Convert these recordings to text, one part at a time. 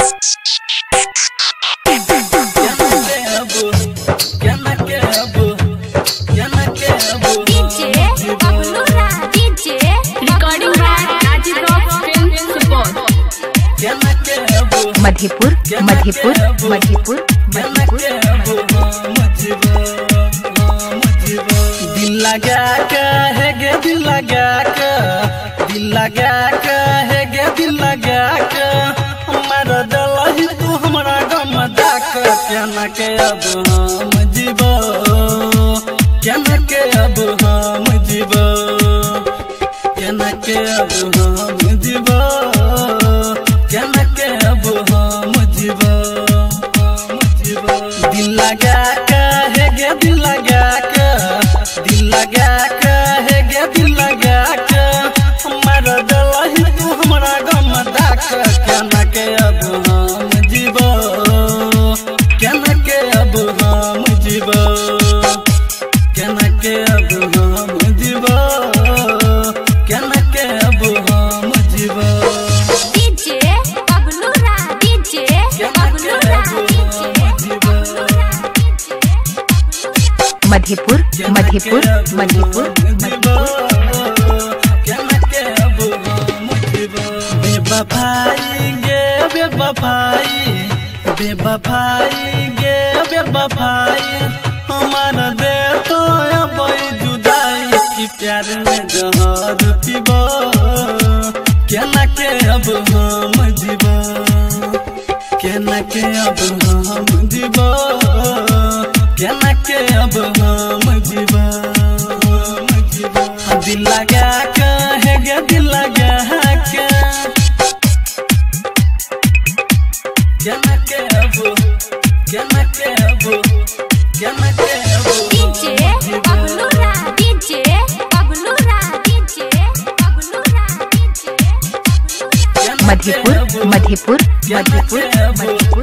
मधेपुर मधेपुर मधेपुर दिल लगा के है गे दिल लगा के दिल लगा के है गे दिल लगा के हमारा दिल तू हमारा गम दाक क्या के अब हम जीवो क्या के अब हम जीवो क्या के अब हम जीवो क्या के अब हम जीवो दिल लगा के है गे दिल लगा के दिल लगा के है गे दिल लगा के हमारा दिल तू हमारा गम दाक क्या के अब हम जीवो क्या के अब हम जीवो क्या के अब हम जीवो क्या के अब हम जीवो मधेपुर मधेपुर मधेपुर बेवफाई गे बेवफाई बेवफाई गे बेवफाई हमारा दे तो अब जुदाई की प्यार में जहर पीबो क्या के अब हम जीवो क्या के अब हम जीवो क्या के अब हम जीवो दिल लगा के है गे दिल लगा के क्या के अब क्या के अब क्या के अब मधेपुर मधेपुर मधेपुर मधेपुर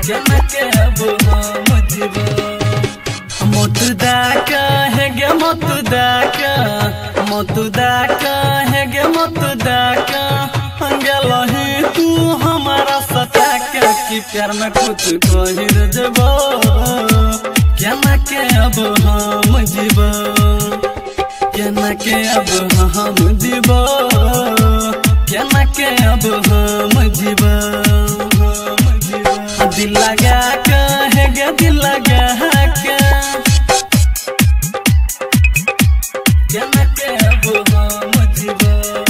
मोतुदा का है गे मोतुदा का मोतुदा का है गे मोतुदा का अंगलही तू हमारा सता के कि प्यार में कुछ कहिर जबो क्या के अब हम जीवो क्या के अब हम जीवो क्या के अब हम जीवो दिल लगा के है गे दिल लगा के क्या के अब हम जीवो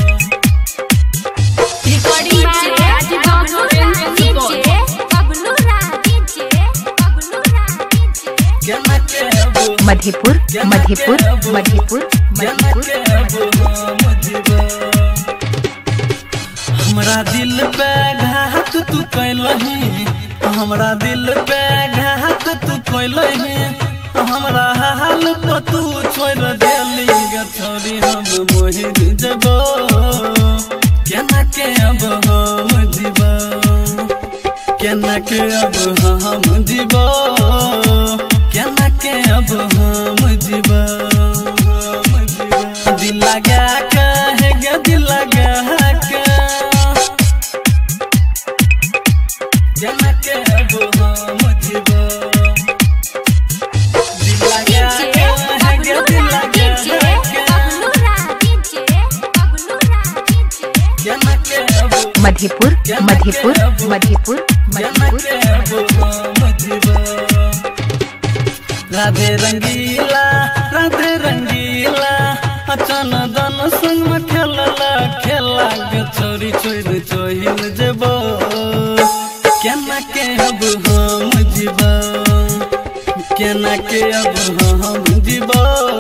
मधेपुर मधेपुर मधेपुर मधेपुर हमरा दिल पे घात तू कैलही हमरा दिल पे घात तू कैलही हमरा हाल पर तू छोड़ देली गे छोरी हम मोहित जबो क्या के अब हम जीवो क्या के अब हम जीवो क्या के अब हम जीवो दिल लगा के है गे दिल लगा के क्या के अब हम जीवो दिल लगा के है गे दिल लगा के मधेपुर मधेपुर मधेपुर मधेपुर राधे रंगीला अचन दन संग में खेला गे छोरी छोड़ छोहिल जबो क्या के अब हम जीवो क्या के अब हम जीवो